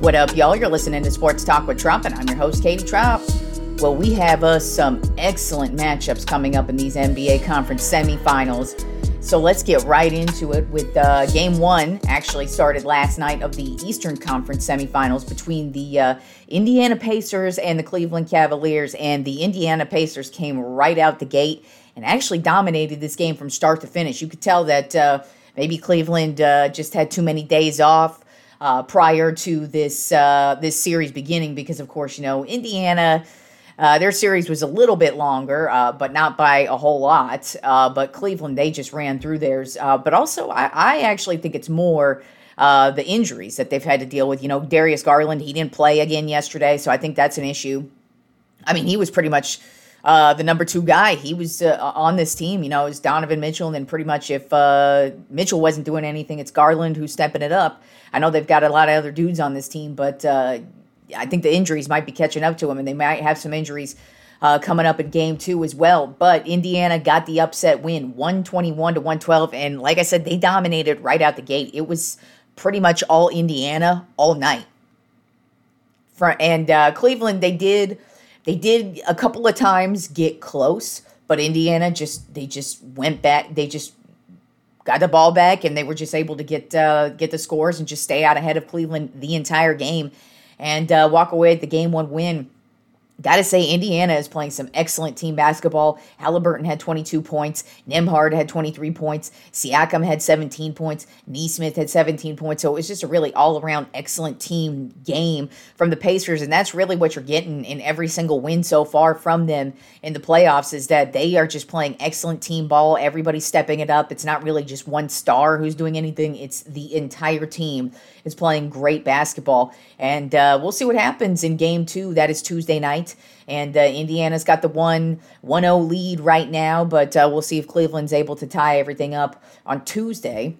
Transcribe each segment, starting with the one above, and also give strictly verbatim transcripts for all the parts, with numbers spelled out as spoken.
What up, y'all? You're listening to Sports Talk with Trump, and I'm your host, Katie Trump. Well, we have uh, some excellent matchups coming up in these N B A Conference semifinals. So let's get right into it with uh, Game one actually started last night of the Eastern Conference semifinals between the uh, Indiana Pacers and the Cleveland Cavaliers. And the Indiana Pacers came right out the gate and actually dominated this game from start to finish. You could tell that uh, maybe Cleveland uh, just had too many days off Uh, prior to this uh, this series beginning, because of course, you know, Indiana, uh, their series was a little bit longer, uh, but not by a whole lot. Uh, but Cleveland, they just ran through theirs. Uh, but also, I, I actually think it's more uh, the injuries that they've had to deal with. You know, Darius Garland, he didn't play again yesterday, so I think that's an issue. I mean, he was pretty much uh, the number two guy. He was uh, on this team. You know, it was Donovan Mitchell, and then pretty much if uh, Mitchell wasn't doing anything, it's Garland who's stepping it up. I know they've got a lot of other dudes on this team, but uh, I think the injuries might be catching up to them, and they might have some injuries uh, coming up in game two as well. But Indiana got the upset win, one twenty-one to one twelve, and like I said, they dominated right out the gate. It was pretty much all Indiana all night. For, and uh, Cleveland, they did they did a couple of times get close, but Indiana just they just went back. They just got the ball back, and they were just able to get uh, get the scores and just stay out ahead of Cleveland the entire game and uh, walk away with the game one win. Got to say, Indiana is playing some excellent team basketball. Halliburton had twenty-two points. Nembhard had twenty-three points. Siakam had seventeen points. Nesmith had seventeen points. So it was just a really all-around excellent team game from the Pacers, and that's really what you're getting in every single win so far from them in the playoffs, is that they are just playing excellent team ball. Everybody's stepping it up. It's not really just one star who's doing anything. It's the entire team is playing great basketball. And uh, we'll see what happens in game two. That is Tuesday night. And uh, Indiana's got the one one oh lead right now, but uh, we'll see if Cleveland's able to tie everything up on Tuesday.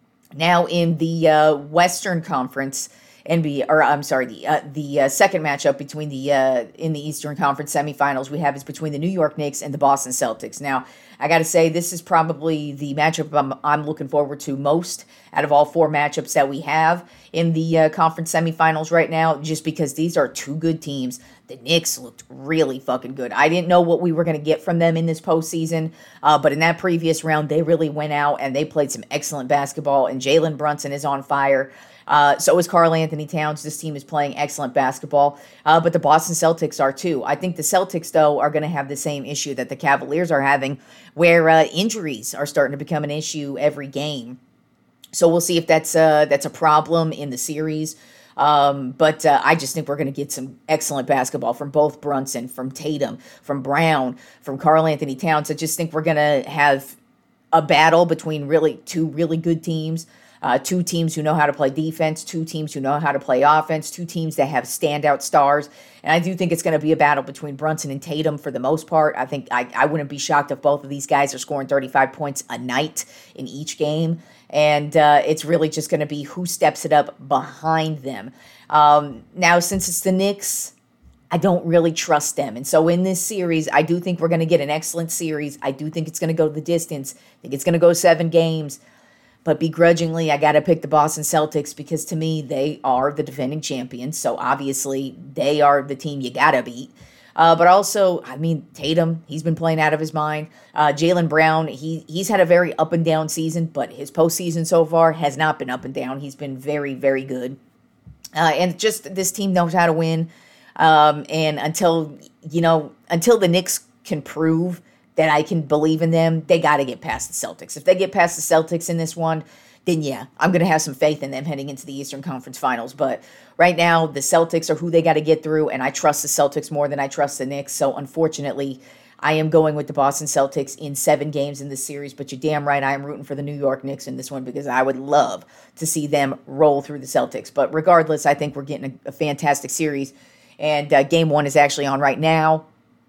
Now in the uh, Western Conference, N B A, or I'm sorry, the uh, the uh, second matchup between the uh, in the Eastern Conference semifinals we have is between the New York Knicks and the Boston Celtics. Now, I got to say, this is probably the matchup I'm, I'm looking forward to most out of all four matchups that we have in the uh, conference semifinals right now, just because these are two good teams. The Knicks looked really fucking good. I didn't know what we were going to get from them in this postseason, uh, but in that previous round, they really went out and they played some excellent basketball, and Jalen Brunson is on fire. Uh, so is Karl Anthony Towns. This team is playing excellent basketball, uh, but the Boston Celtics are too. I think the Celtics, though, are going to have the same issue that the Cavaliers are having, where uh, injuries are starting to become an issue every game. So we'll see if that's uh, that's a problem in the series. Um, but uh, I just think we're going to get some excellent basketball from both Brunson, from Tatum, from Brown, from Karl Anthony Towns. I just think we're going to have a battle between really two really good teams. Uh, two teams who know how to play defense, two teams who know how to play offense, two teams that have standout stars. And I do think it's going to be a battle between Brunson and Tatum for the most part. I think I, I wouldn't be shocked if both of these guys are scoring thirty-five points a night in each game. And uh, it's really just going to be who steps it up behind them. Um, now, since it's the Knicks, I don't really trust them. And so in this series, I do think we're going to get an excellent series. I do think it's going to go the distance. I think it's going to go seven games. But begrudgingly, I got to pick the Boston Celtics because to me, they are the defending champions. So obviously, they are the team you got to beat. Uh, but also, I mean, Tatum, he's been playing out of his mind. Uh, Jaylen Brown, he he's had a very up and down season, but his postseason so far has not been up and down. He's been very, very good. Uh, and just this team knows how to win. Um, and until, you know, until the Knicks can prove that I can believe in them, they got to get past the Celtics. If they get past the Celtics in this one, then yeah, I'm going to have some faith in them heading into the Eastern Conference Finals. But right now, the Celtics are who they got to get through, and I trust the Celtics more than I trust the Knicks. So unfortunately, I am going with the Boston Celtics in seven games in this series. But you're damn right, I am rooting for the New York Knicks in this one because I would love to see them roll through the Celtics. But regardless, I think we're getting a, a fantastic series. And uh, game one is actually on right now.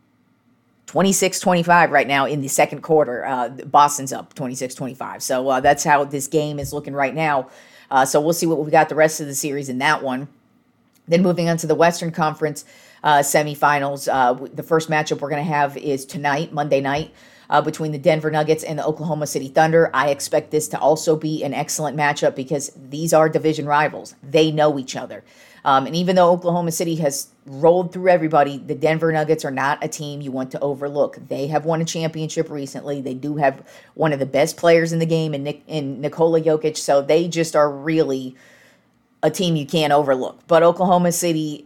twenty-six twenty-five right now in the second quarter. Uh, Boston's up twenty-six twenty-five. So uh, that's how this game is looking right now. Uh, so we'll see what we got the rest of the series in that one. Then moving on to the Western Conference uh, semifinals. Uh, the first matchup we're going to have is tonight, Monday night. uh, between the Denver Nuggets and the Oklahoma City Thunder. I expect this to also be an excellent matchup because these are division rivals. They know each other. Um, and even though Oklahoma City has rolled through everybody, the Denver Nuggets are not a team you want to overlook. They have won a championship recently. They do have one of the best players in the game in, Nik- in Nikola Jokic, so they just are really a team you can't overlook. But Oklahoma City,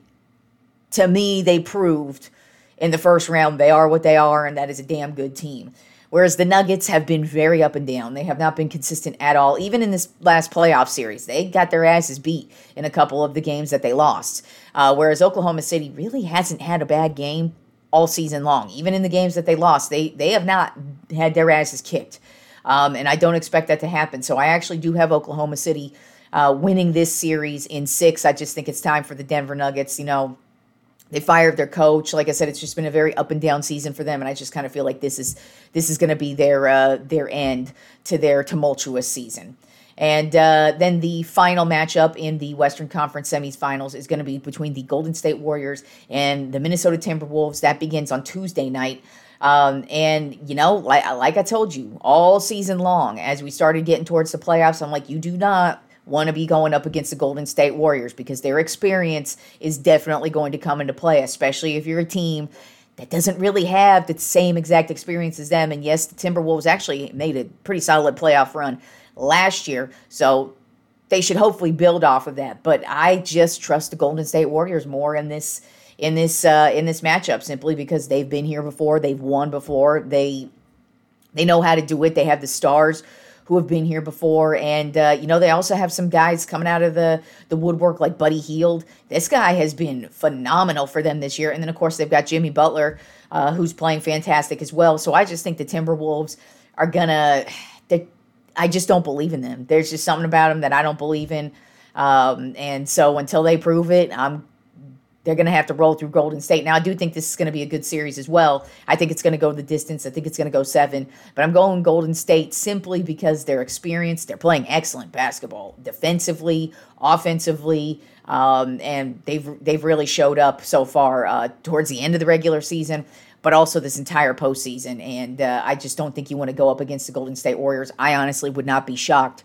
to me, they proved in the first round they are what they are, and that is a damn good team. Whereas the Nuggets have been very up and down. They have not been consistent at all. Even in this last playoff series, they got their asses beat in a couple of the games that they lost. Uh, whereas Oklahoma City really hasn't had a bad game all season long. Even in the games that they lost, they, they have not had their asses kicked. Um, and I don't expect that to happen. So I actually do have Oklahoma City uh, winning this series in six. I just think it's time for the Denver Nuggets, you know, they fired their coach. Like I said, it's just been a very up and down season for them, and I just kind of feel like this is this is going to be their uh, their end to their tumultuous season. And uh, then the final matchup in the Western Conference semifinals is going to be between the Golden State Warriors and the Minnesota Timberwolves. That begins on Tuesday night. Um, and, you know, like, like I told you, all season long, as we started getting towards the playoffs, I'm like, you do not want to be going up against the Golden State Warriors because their experience is definitely going to come into play, especially if you're a team that doesn't really have the same exact experience as them. And yes, the Timberwolves actually made a pretty solid playoff run last year, so they should hopefully build off of that. But I just trust the Golden State Warriors more in this in this uh, in this matchup, simply because they've been here before, they've won before, they they know how to do it. They have the stars who have been here before, and uh, you know, they also have some guys coming out of the the woodwork like Buddy Hield. This guy has been phenomenal for them this year, and then of course they've got Jimmy Butler, uh, who's playing fantastic as well. So I just think the Timberwolves are gonna. I just don't believe in them. There's just something about them that I don't believe in, um, and so until they prove it, I'm. They're going to have to roll through Golden State. Now, I do think this is going to be a good series as well. I think it's going to go the distance. I think it's going to go seven. But I'm going Golden State simply because they're experienced. They're playing excellent basketball, defensively, offensively, um, and they've they've really showed up so far uh, towards the end of the regular season, but also this entire postseason. And uh, I just don't think you want to go up against the Golden State Warriors. I honestly would not be shocked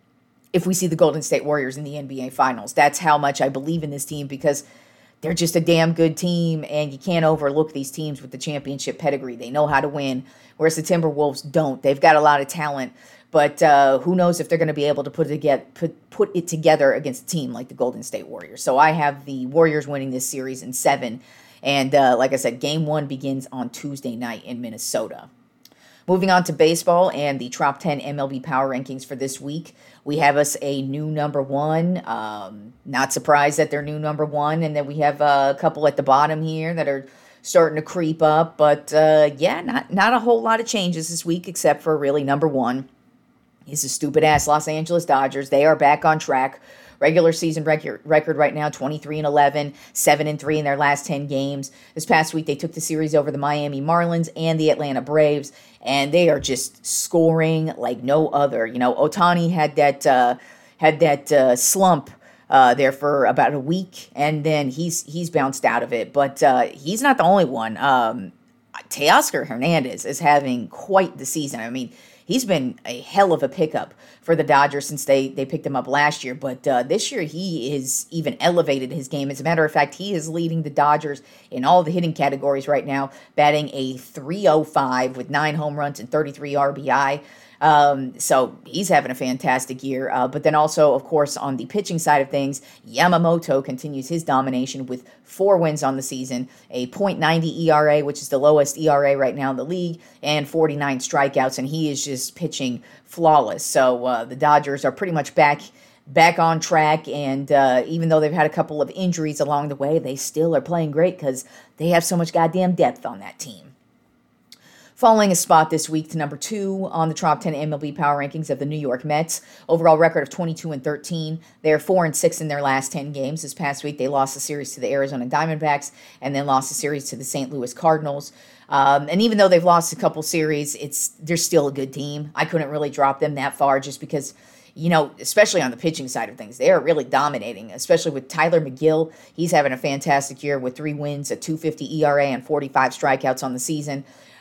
if we see the Golden State Warriors in the N B A Finals. That's how much I believe in this team, because they're just a damn good team, and you can't overlook these teams with the championship pedigree. They know how to win, whereas the Timberwolves don't. They've got a lot of talent, but uh, who knows if they're going to be able to put it, together, put, put it together against a team like the Golden State Warriors. So I have the Warriors winning this series in seven, and uh, like I said, game one begins on Tuesday night in Minnesota. Moving on to baseball and the top ten M L B power rankings for this week, we have us a new number one. Um, not surprised that they're new number one, and then we have a couple at the bottom here that are starting to creep up. But uh, yeah, not not a whole lot of changes this week, except for really number one is the stupid ass Los Angeles Dodgers. They are back on track. Regular season record, record right now, twenty-three and eleven, seven and three in their last ten games. This past week, they took the series over the Miami Marlins and the Atlanta Braves, and they are just scoring like no other. You know, Ohtani had that uh, had that uh, slump uh, there for about a week, and then he's he's bounced out of it. But uh, he's not the only one. Um, Teoscar Hernandez is having quite the season. I mean, he's been a hell of a pickup for the Dodgers since they, they picked him up last year. But uh, this year, he is even elevated his game. As a matter of fact, he is leading the Dodgers in all the hitting categories right now, batting a three oh five with nine home runs and thirty-three R B I. Um, so he's having a fantastic year. Uh, but then also, of course, on the pitching side of things, Yamamoto continues his domination with four wins on the season, a point nine oh E R A, which is the lowest E R A right now in the league, and forty-nine strikeouts, and he is just pitching flawless. So uh, the Dodgers are pretty much back back on track, and uh, even though they've had a couple of injuries along the way, they still are playing great because they have so much goddamn depth on that team. Falling a spot this week to number two on the top ten M L B power rankings of the New York Mets. Overall record of twenty-two and thirteen. They're four and six in their last ten games. This past week, they lost the series to the Arizona Diamondbacks and then lost the series to the Saint Louis Cardinals. Um, and even though they've lost a couple series, it's they're still a good team. I couldn't really drop them that far just because, you know, especially on the pitching side of things, they are really dominating, especially with Tyler McGill. He's having a fantastic year with three wins, a two fifty E R A, and forty-five strikeouts on the season.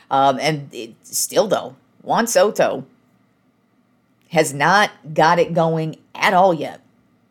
Um, and it, still, though, Juan Soto has not got it going at all yet.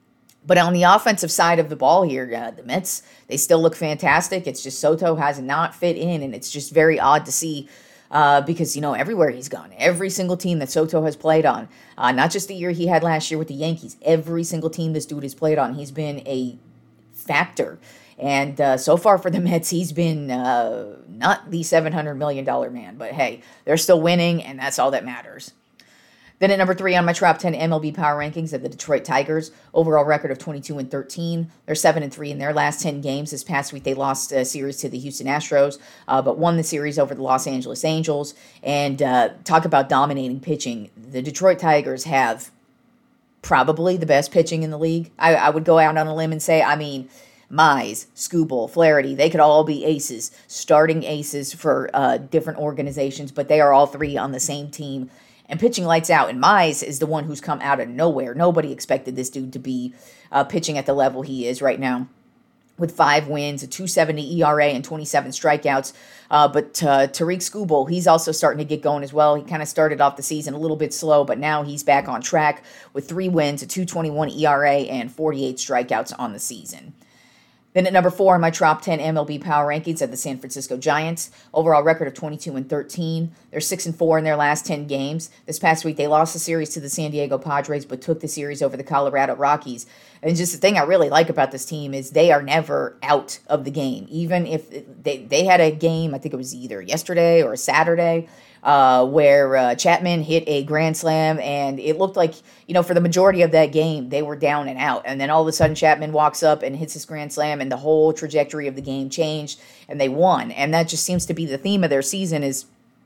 But on the offensive side of the ball here, uh, the Mets, they still look fantastic. It's just Soto has not fit in, and it's just very odd to see uh, because, you know, everywhere he's gone, every single team that Soto has played on, uh, not just the year he had last year with the Yankees, every single team this dude has played on, he's been a factor. And uh, so far for the Mets, he's been uh, not the seven hundred million dollars man, but hey, they're still winning, and that's all that matters. Then at number three on my top ten M L B power rankings are the Detroit Tigers. Overall record of twenty-two and thirteen. They're seven and three in their last ten games. This past week they lost a series to the Houston Astros, uh, but won the series over the Los Angeles Angels. And uh, talk about dominating pitching. The Detroit Tigers have probably the best pitching in the league. I, I would go out on a limb and say, I mean, Mize, Skubal, Flaherty, they could all be aces, starting aces for uh, different organizations, but they are all three on the same team. And pitching lights out. And Mize is the one who's come out of nowhere. Nobody expected this dude to be uh, pitching at the level he is right now, with five wins, a two seventy E R A, and twenty-seven strikeouts. Uh, but uh, Tarik Skubal, he's also starting to get going as well. He kind of started off the season a little bit slow, but now he's back on track with three wins, a two twenty-one E R A, and forty-eight strikeouts on the season. Then at number four in my top ten M L B power rankings are the San Francisco Giants. Overall record of twenty-two and thirteen. They're six and four in their last ten games. This past week they lost the series to the San Diego Padres, but took the series over the Colorado Rockies. And just the thing I really like about this team is they are never out of the game. Even if they, they had a game, I think it was either yesterday or Saturday, uh, where uh, Chapman hit a grand slam, and it looked like, you know, for the majority of that game, they were down and out. And then all of a sudden, Chapman walks up and hits his grand slam, and the whole trajectory of the game changed, and they won. And that just seems to be the theme of their season is,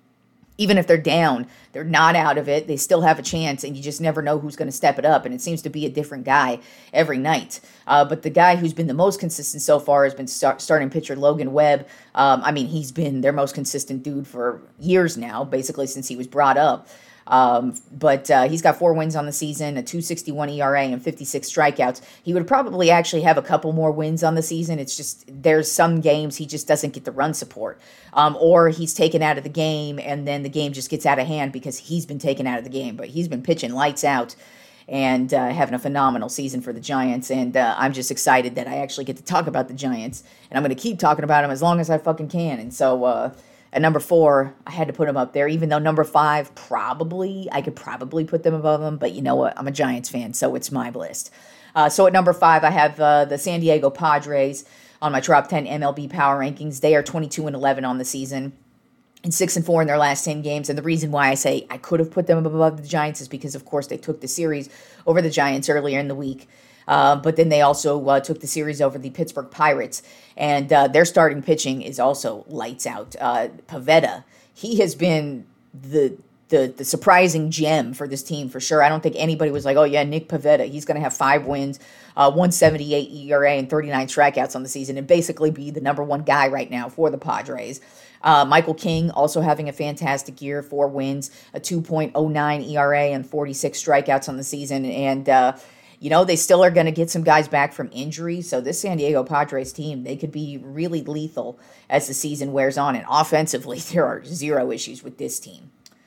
even if they're down, they're not out of it. They still have a chance, and you just never know who's going to step it up. And it seems to be a different guy every night. Uh, but the guy who's been the most consistent so far has been start, starting pitcher Logan Webb. Um, I mean, he's been their most consistent dude for years now, basically since he was brought up. Um, but uh, he's got four wins on the season, a two sixty-one E R A, and fifty-six strikeouts. He would probably actually have a couple more wins on the season. It's just there's some games he just doesn't get the run support. Um, or he's taken out of the game, and then the game just gets out of hand because he's been taken out of the game. But he's been pitching lights out and uh, having a phenomenal season for the Giants. And uh, I'm just excited that I actually get to talk about the Giants. And I'm going to keep talking about them as long as I fucking can. And so... Uh, At number four, I had to put them up there, even though number five, probably, I could probably put them above them, but you know what? I'm a Giants fan, so it's my list. Uh, so at number five, I have uh, the San Diego Padres on my top ten M L B power rankings. They are twenty-two and eleven on the season, and six and four in their last ten games. And the reason why I say I could have put them above the Giants is because, of course, they took the series over the Giants earlier in the week. Uh, but then they also uh, took the series over the Pittsburgh Pirates, and uh, their starting pitching is also lights out. Uh, Pivetta, he has been the, the the surprising gem for this team for sure. I don't think anybody was like, oh yeah, Nick Pivetta, he's going to have five wins, uh, one seventy-eight E R A, and thirty-nine strikeouts on the season, and basically be the number one guy right now for the Padres. Uh, Michael King also having a fantastic year, four wins, a two point oh nine E R A, and forty-six strikeouts on the season, and uh, You know, they still are going to get some guys back from injury. So this San Diego Padres team, they could be really lethal as the season wears on. And offensively, there are zero issues with this team.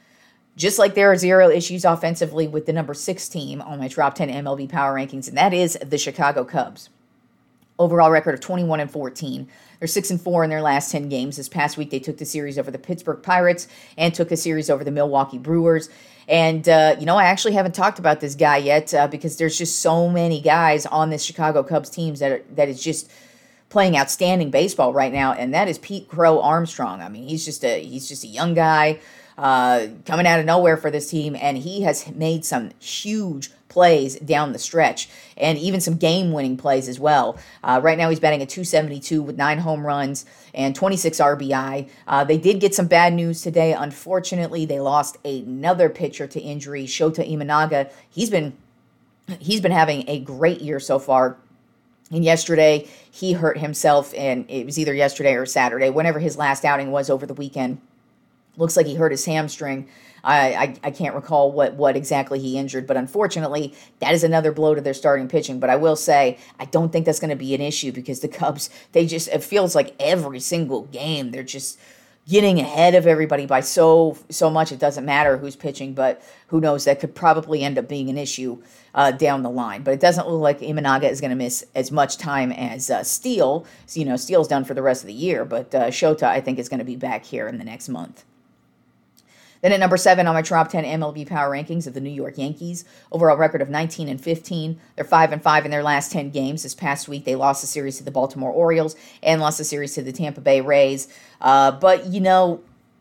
Just like there are zero issues offensively with the number six team on my top ten M L B power rankings, and that is the Chicago Cubs. Overall record of twenty-one and fourteen. They're six and four in their last ten games. This past week, they took the series over the Pittsburgh Pirates and took a series over the Milwaukee Brewers. And, uh, you know, I actually haven't talked about this guy yet uh, because there's just so many guys on this Chicago Cubs teams that are, that is just playing outstanding baseball right now, and that is Pete Crow Armstrong. I mean, he's just a he's just a young guy uh, coming out of nowhere for this team, and he has made some huge plays down the stretch, and even some game-winning plays as well. Uh, right now, he's batting a two seventy-two with nine home runs and twenty-six R B I. Uh, they did get some bad news today. Unfortunately, they lost another pitcher to injury, Shota Imanaga. He's been he's been having a great year so far. And yesterday, he hurt himself, and it was either yesterday or Saturday, whenever his last outing was over the weekend. Looks like he hurt his hamstring. I, I, I can't recall what, what exactly he injured, but unfortunately, that is another blow to their starting pitching. But I will say, I don't think that's going to be an issue because the Cubs, they just, it feels like every single game, they're just, getting ahead of everybody by so so much it doesn't matter who's pitching, but who knows, that could probably end up being an issue uh, down the line. But it doesn't look like Imanaga is going to miss as much time as uh, Steele. So, you know, Steele's done for the rest of the year, but uh, Shota, I think, is going to be back here in the next month. Then at number seven on my top ten M L B power rankings of the New York Yankees, overall record of nineteen and fifteen. They're five and five in their last ten games. This past week, they lost the series to the Baltimore Orioles and lost the series to the Tampa Bay Rays. Uh, but, you know,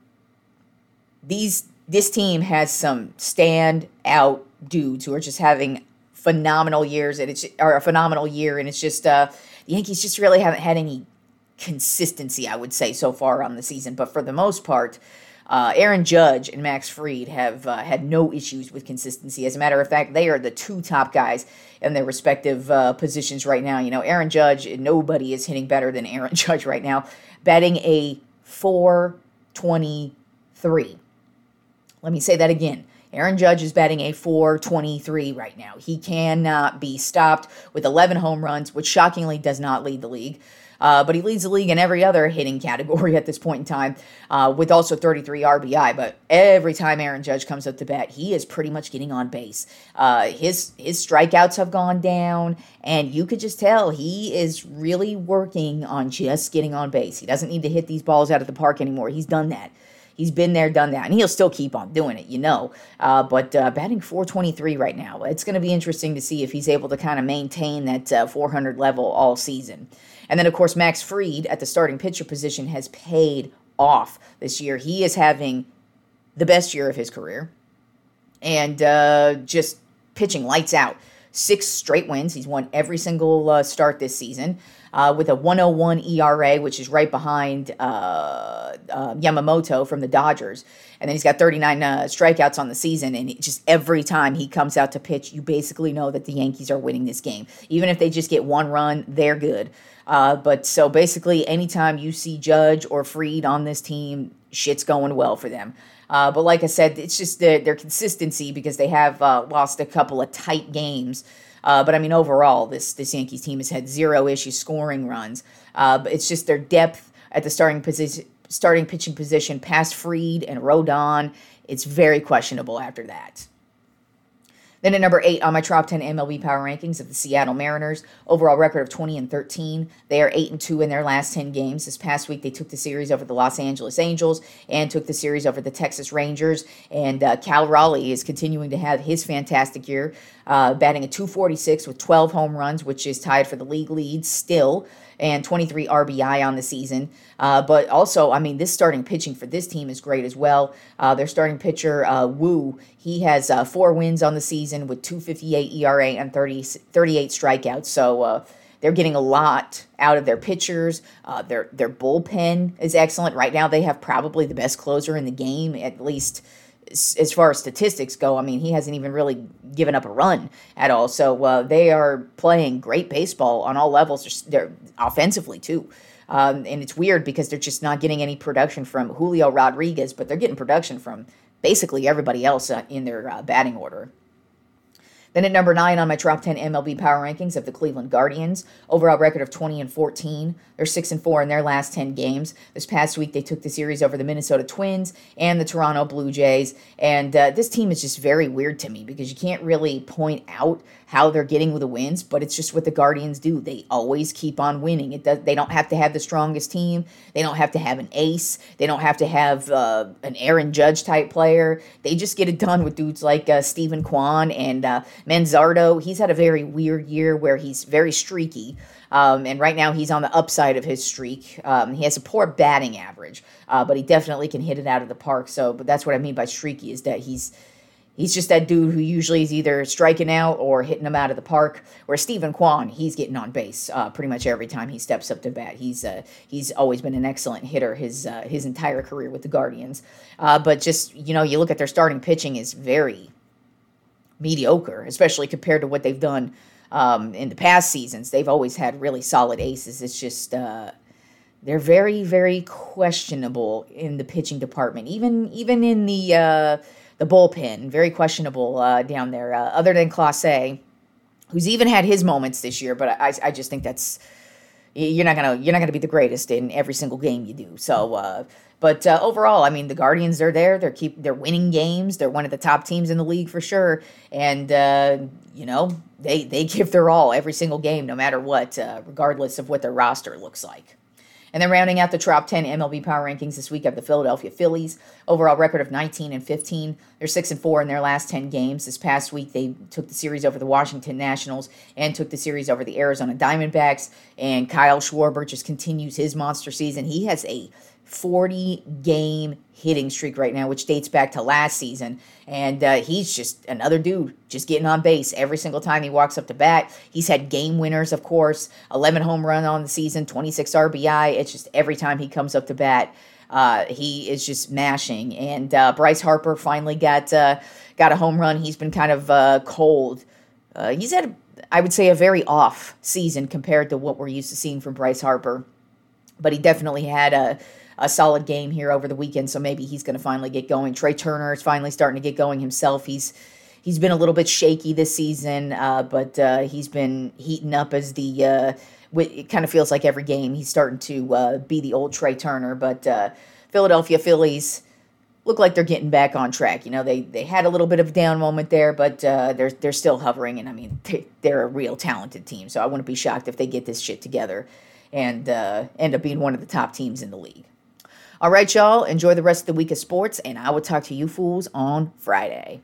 these this team has some stand-out dudes who are just having phenomenal years, and it's or a phenomenal year, and it's just uh, the Yankees just really haven't had any consistency, I would say, so far on the season. But for the most part, Uh, Aaron Judge and Max Fried have uh, had no issues with consistency. As a matter of fact, they are the two top guys in their respective uh, positions right now. You know, Aaron Judge, nobody is hitting better than Aaron Judge right now, batting a four twenty-three. Let me say that again. Aaron Judge is batting a four twenty-three right now. He cannot be stopped with eleven home runs, which shockingly does not lead the league. Uh, but he leads the league in every other hitting category at this point in time, uh, with also thirty-three R B I. But every time Aaron Judge comes up to bat, he is pretty much getting on base. Uh, his his strikeouts have gone down, and you could just tell he is really working on just getting on base. He doesn't need to hit these balls out of the park anymore. He's done that. He's been there, done that, and he'll still keep on doing it, you know. Uh, but uh, batting four twenty-three right now, it's going to be interesting to see if he's able to kind of maintain that uh, four hundred level all season. And then, of course, Max Fried at the starting pitcher position has paid off this year. He is having the best year of his career and uh, just pitching lights out. Six straight wins. He's won every single uh, start this season uh, with a one oh one E R A, which is right behind uh, uh, Yamamoto from the Dodgers. And then he's got thirty-nine uh, strikeouts on the season. And it just every time he comes out to pitch, you basically know that the Yankees are winning this game. Even if they just get one run, they're good. Uh, but so basically, anytime you see Judge or Fried on this team, shit's going well for them. Uh, but like I said, it's just their, their consistency because they have uh, lost a couple of tight games. Uh, but I mean, overall, this this Yankees team has had zero issues scoring runs. Uh, but it's just their depth at the starting position, starting pitching position past Fried and Rodon. It's very questionable after that. Then at number eight on my top ten M L B power rankings of the Seattle Mariners, overall record of twenty and thirteen. They are eight and two in their last ten games. This past week, they took the series over the Los Angeles Angels and took the series over the Texas Rangers. And uh, Cal Raleigh is continuing to have his fantastic year, uh, batting a two forty-six with twelve home runs, which is tied for the league lead still, and twenty-three R B I on the season. Uh, but also, I mean, this starting pitching for this team is great as well. Uh, their starting pitcher, uh, Wu, he has uh, four wins on the season with two fifty-eight E R A and thirty, thirty-eight strikeouts. So uh, they're getting a lot out of their pitchers. Uh, their their bullpen is excellent. Right now, they have probably the best closer in the game, at least as far as statistics go. I mean, he hasn't even really given up a run at all. So uh, they are playing great baseball on all levels. They're, they're offensively, too. Um, and it's weird because they're just not getting any production from Julio Rodriguez, but they're getting production from basically everybody else uh, in their uh, batting order. Then at number nine on my top ten M L B power rankings of the Cleveland Guardians, overall record of twenty and fourteen. They're six and four in their last ten games. This past week, they took the series over the Minnesota Twins and the Toronto Blue Jays. And uh, this team is just very weird to me because you can't really point out how they're getting the wins, but it's just what the Guardians do. They always keep on winning. It does, they don't have to have the strongest team. They don't have to have an ace. They don't have to have uh, an Aaron Judge type player. They just get it done with dudes like uh, Stephen Kwan and uh, Manzardo. He's had a very weird year where he's very streaky. Um, and right now he's on the upside of his streak. Um, he has a poor batting average, uh, but he definitely can hit it out of the park. So, but that's what I mean by streaky, is that he's he's just that dude who usually is either striking out or hitting them out of the park. Where Stephen Kwan, he's getting on base uh, pretty much every time he steps up to bat. He's uh, he's always been an excellent hitter his uh, his entire career with the Guardians. Uh, but just, you know, you look at their starting pitching is very mediocre, especially compared to what they've done Um, in the past seasons. They've always had really solid aces. It's just uh, they're very, very questionable in the pitching department. Even even in the uh, the bullpen, very questionable uh, down there. Uh, other than Clase, who's even had his moments this year, but I, I just think that's you're not gonna you're not gonna be the greatest in every single game you do. So, uh, but uh, overall, I mean, the Guardians are there. They're keep they're winning games. They're one of the top teams in the league for sure. And uh, you know, they they give their all every single game, no matter what, uh, regardless of what their roster looks like. And then rounding out the top ten M L B power rankings this week have the Philadelphia Phillies. Overall record of nineteen and fifteen. They're six and four in their last ten games. This past week, they took the series over the Washington Nationals and took the series over the Arizona Diamondbacks. And Kyle Schwarber just continues his monster season. He has a forty-game hitting streak right now, which dates back to last season. And uh, he's just another dude just getting on base every single time he walks up to bat. He's had game winners, of course, eleven home run on the season, twenty-six R B I. It's just every time he comes up to bat, uh, he is just mashing. And uh, Bryce Harper finally got uh, got a home run. He's been kind of uh, cold. Uh, he's had, a, I would say, a very off season compared to what we're used to seeing from Bryce Harper. But he definitely had a a solid game here over the weekend, so maybe he's going to finally get going. Trey Turner is finally starting to get going himself. He's he's been a little bit shaky this season, uh, but uh, he's been heating up as the uh, it kind of feels like every game he's starting to uh, be the old Trey Turner. But uh, Philadelphia Phillies look like they're getting back on track. You know, they they had a little bit of a down moment there, but uh, they're they're still hovering, and I mean they, they're a real talented team. So I wouldn't be shocked if they get this shit together and uh, end up being one of the top teams in the league. All right, y'all, enjoy the rest of the week of sports, and I will talk to you fools on Friday.